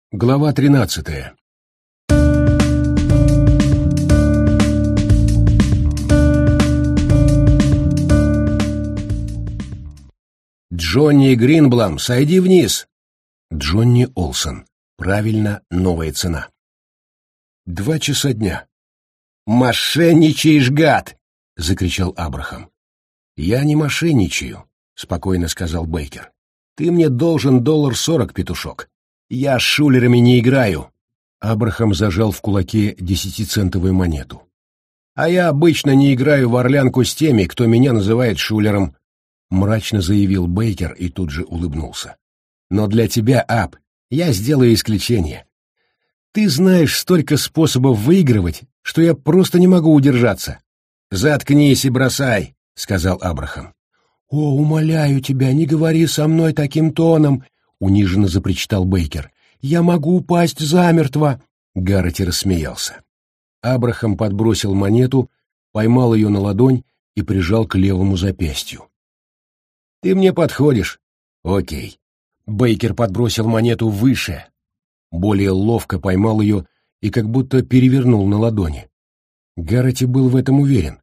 Глава 13. Джонни Гринблам, сойди вниз. Джонни Олсон. Правильно, новая цена. 2 часа дня. «Мошенничаешь, гад!» — закричал Абрахам. «Я не мошенничаю», — спокойно сказал Бейкер. «Ты мне должен $1.40, петушок. Я с шулерами не играю». Абрахам зажал в кулаке 10-центовую монету. «А я обычно не играю в орлянку с теми, кто меня называет шулером», — мрачно заявил Бейкер и тут же улыбнулся. «Но для тебя, Аб, я сделаю исключение. Ты знаешь столько способов выигрывать, что я просто не могу удержаться». «Заткнись и бросай», — сказал Абрахам. «О, умоляю тебя, не говори со мной таким тоном», — униженно запричитал Бейкер. «Я могу упасть замертво!» Гаррети рассмеялся. Абрахам подбросил монету, поймал ее на ладонь и прижал к левому запястью. «Ты мне подходишь». «Окей». Бейкер подбросил монету выше, более ловко поймал ее и как будто перевернул на ладони. Гаррети был в этом уверен.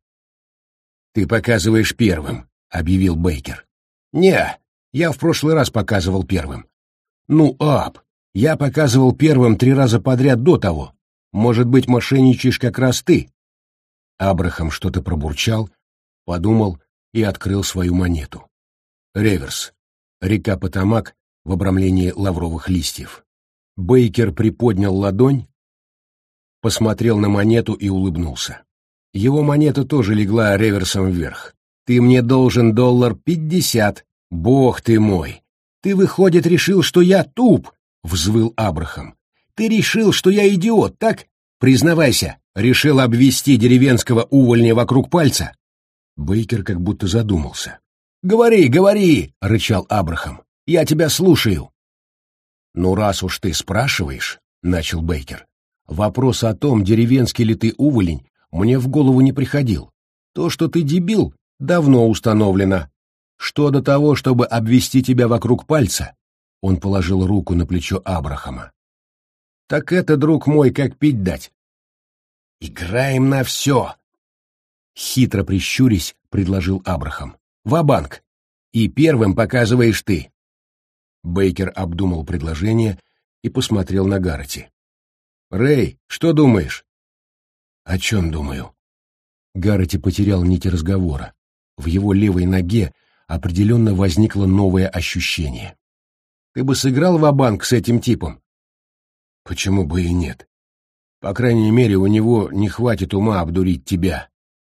«Ты показываешь первым», — объявил Бейкер. «Не, я в прошлый раз показывал первым». «Ну, Аб, я показывал первым 3 раза подряд до того. Может быть, мошенничаешь как раз ты?» Абрахам что-то пробурчал, подумал и открыл свою монету. Реверс. Река Потамак в обрамлении лавровых листьев. Бейкер приподнял ладонь, посмотрел на монету и улыбнулся. Его монета тоже легла реверсом вверх. «Ты мне должен $1.50. Бог ты мой! Ты, выходит, решил, что я туп!» — взвыл Абрахам. «Ты решил, что я идиот, так? Признавайся, решил обвести деревенского увольня вокруг пальца?» Бейкер как будто задумался. «Говори, говори!» — рычал Абрахам. «Я тебя слушаю!» «Ну, раз уж ты спрашиваешь, — начал Бейкер, — вопрос о том, деревенский ли ты уволень, мне в голову не приходил. То, что ты дебил, давно установлено. Что до того, чтобы обвести тебя вокруг пальца?» Он положил руку на плечо Абрахама. «Так это, друг мой, как пить дать. Играем на все!» Хитро прищурясь, предложил Абрахам. «Ва-банк! И первым показываешь ты!» Бейкер обдумал предложение и посмотрел на Гаррети. «Рэй, что думаешь?» «О чем думаю?» Гаррети потерял нить разговора. В его левой ноге определенно возникло новое ощущение. «Ты бы сыграл ва-банк с этим типом?» «Почему бы и нет? По крайней мере, у него не хватит ума обдурить тебя».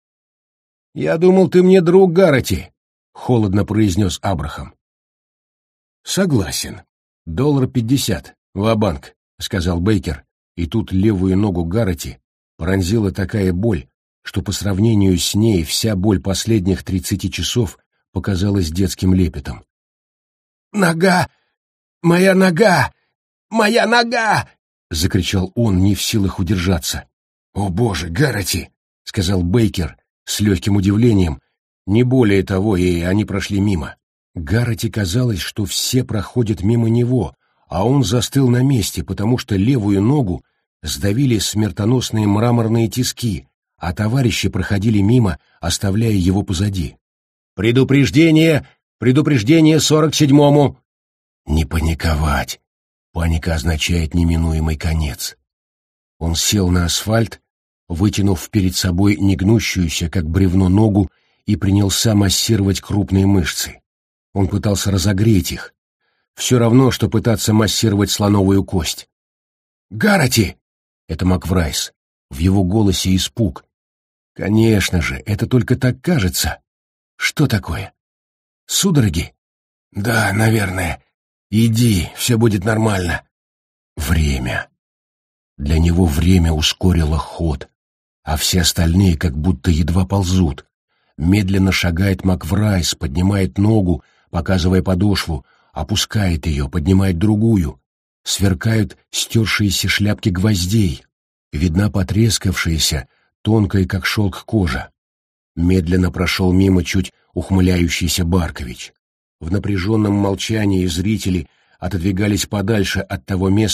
«Я думал, ты мне друг, Гаррети», — холодно произнес Абрахам. «Согласен. $1.50. Ва-банк», — сказал Бейкер, и тут левую ногу Гаррети пронзила такая боль, что по сравнению с ней вся боль последних 30 часов показалась детским лепетом. «Нога! Моя нога! Моя нога!» — закричал он, не в силах удержаться. «О боже, Гаррети!» — сказал Бейкер с легким удивлением. Не более того, и они прошли мимо. Гаррети казалось, что все проходят мимо него, а он застыл на месте, потому что левую ногу сдавили смертоносные мраморные тиски, а товарищи проходили мимо, оставляя его позади. «Предупреждение! Предупреждение 47-му!» «Не паниковать! Паника означает неминуемый конец». Он сел на асфальт, вытянув перед собой негнущуюся, как бревно, ногу и принялся массировать крупные мышцы. Он пытался разогреть их. Все равно, что пытаться массировать слоновую кость. «Гаррети!» — это МакВрайс. В его голосе испуг. «Конечно же, это только так кажется. Что такое? Судороги?» «Да, наверное. Иди, все будет нормально». Время. Для него время ускорило ход, а все остальные как будто едва ползут. Медленно шагает МакВрайс, поднимает ногу, показывая подошву, опускает ее, поднимает другую. Сверкают стершиеся шляпки гвоздей. Видна потрескавшаяся, тонкая, как шелк, кожа. Медленно прошел мимо чуть ухмыляющийся Баркович. В напряженном молчании зрители отодвигались подальше от того места,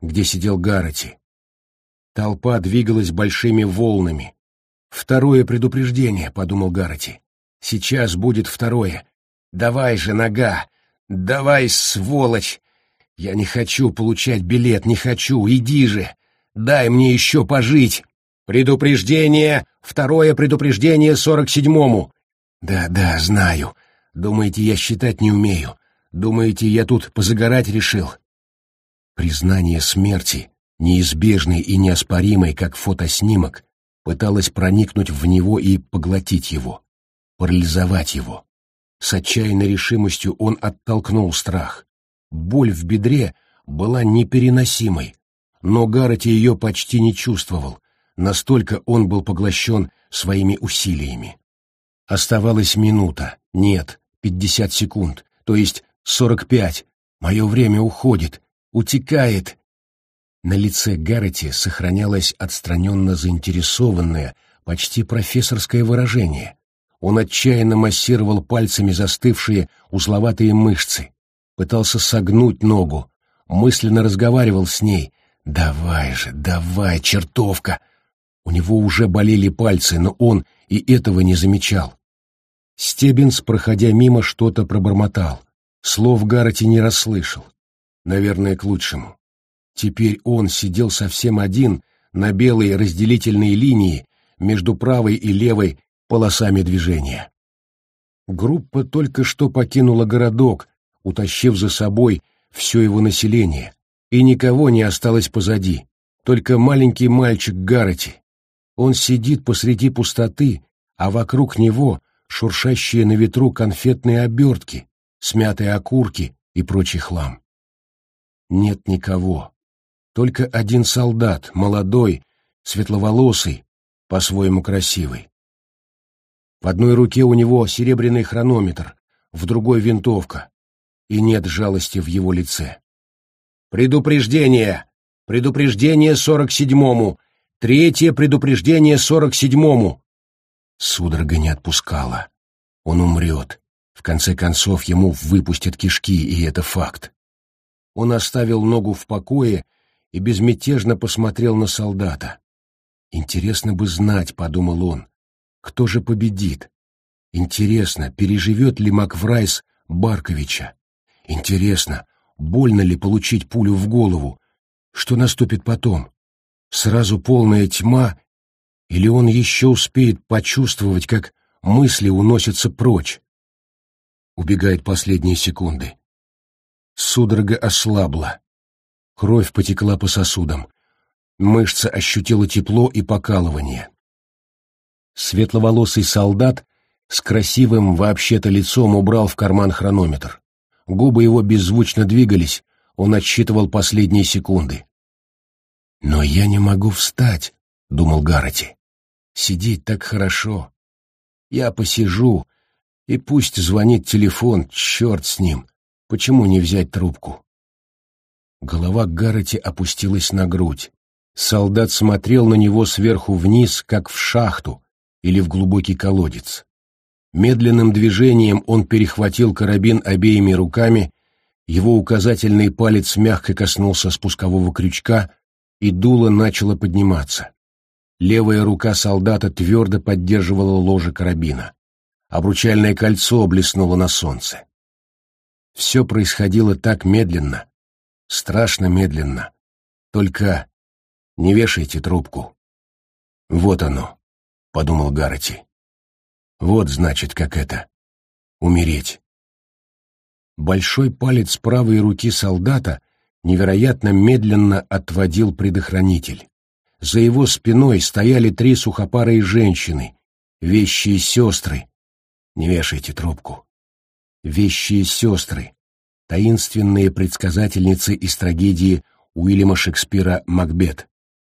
где сидел Гаррети. Толпа двигалась большими волнами. «Второе предупреждение», — подумал Гаррети. «Сейчас будет второе. Давай же, нога! Давай, сволочь! Я не хочу получать билет, не хочу, иди же! Дай мне еще пожить! Предупреждение! Второе предупреждение 47-му! Да, знаю. Думаете, я считать не умею? Думаете, я тут позагорать решил?» Признание смерти, неизбежной и неоспоримой, как фотоснимок, пыталось проникнуть в него и поглотить его, парализовать его. С отчаянной решимостью он оттолкнул страх. Боль в бедре была непереносимой, но Гаррети ее почти не чувствовал, настолько он был поглощен своими усилиями. Оставалась минута, нет, 50 секунд, то есть 45. Мое время уходит, утекает. На лице Гаррети сохранялось отстраненно заинтересованное, почти профессорское выражение. Он отчаянно массировал пальцами застывшие узловатые мышцы, пытался согнуть ногу, мысленно разговаривал с ней. «Давай же, давай, чертовка!» У него уже болели пальцы, но он и этого не замечал. Стеббинс, проходя мимо, что-то пробормотал. Слов Гаррети не расслышал. Наверное, к лучшему. Теперь он сидел совсем один на белой разделительной линии между правой и левой полосами движения. Группа только что покинула городок, утащив за собой все его население, и никого не осталось позади, только маленький мальчик Гаррети. Он сидит посреди пустоты, а вокруг него шуршащие на ветру конфетные обертки, смятые окурки и прочий хлам. Нет никого. Только один солдат, молодой, светловолосый, по-своему красивый. В одной руке у него серебряный хронометр, в другой — винтовка, и нет жалости в его лице. «Предупреждение! Предупреждение 47-му! Третье предупреждение 47-му!» Судорога не отпускала. Он умрет. В конце концов, ему выпустят кишки, и это факт. Он оставил ногу в покое и безмятежно посмотрел на солдата. «Интересно бы знать», — подумал он, — «кто же победит? Интересно, переживет ли Макврайс Барковича? Интересно, больно ли получить пулю в голову? Что наступит потом? Сразу полная тьма? Или он еще успеет почувствовать, как мысли уносятся прочь?» Убегают последние секунды. Судорога ослабла. Кровь потекла по сосудам. Мышца ощутила тепло и покалывание. Светловолосый солдат с красивым вообще-то лицом убрал в карман хронометр. Губы его беззвучно двигались, он отсчитывал последние секунды. «Но я не могу встать», — думал Гаррети. «Сидеть так хорошо. Я посижу, и пусть звонит телефон, черт с ним. Почему не взять трубку?» Голова Гаррети опустилась на грудь. Солдат смотрел на него сверху вниз, как в шахту или в глубокий колодец. Медленным движением он перехватил карабин обеими руками, его указательный палец мягко коснулся спускового крючка, и дуло начало подниматься. Левая рука солдата твердо поддерживала ложе карабина. Обручальное кольцо блеснуло на солнце. Все происходило так медленно, страшно медленно. Только не вешайте трубку. «Вот оно», — подумал Гаррети. «Вот, значит, как это — умереть». Большой палец правой руки солдата невероятно медленно отводил предохранитель. За его спиной стояли 3 сухопарые женщины, вещие сестры. Не вешайте трубку. Вещие сестры, таинственные предсказательницы из трагедии Уильяма Шекспира «Макбет».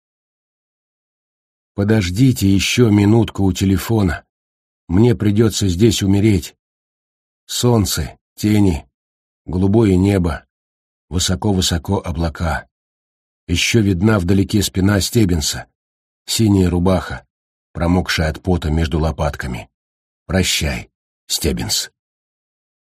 «Подождите еще минутку у телефона. Мне придется здесь умереть. Солнце, тени, голубое небо, высоко-высоко облака. Еще видна вдалеке спина Стеббинса, синяя рубаха, промокшая от пота между лопатками. Прощай, Стеббинс».